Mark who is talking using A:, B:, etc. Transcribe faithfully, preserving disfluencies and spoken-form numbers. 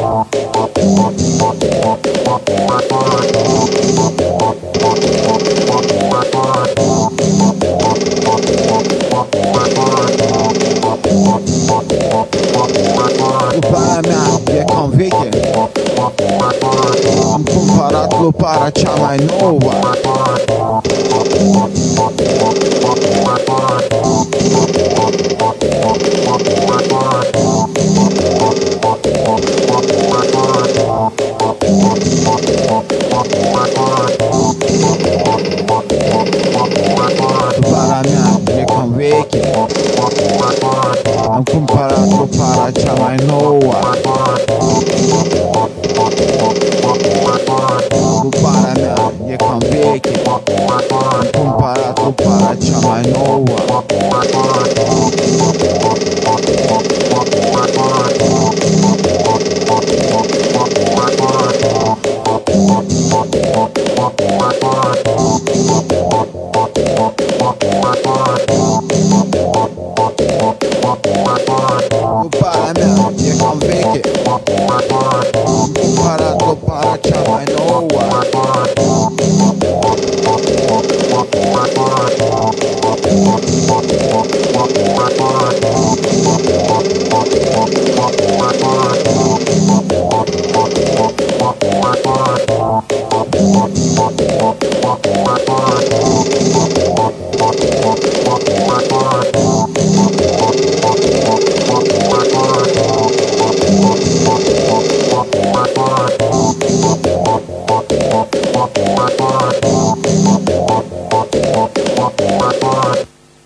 A: Luparea mea e cam veche. Am cumpărat luparea cea mai nouă. Luparea mea e cam veche. Am cumpărat luparea cea mai nouă. Luparea mea e cam veche. Am cumpărat luparea cea mai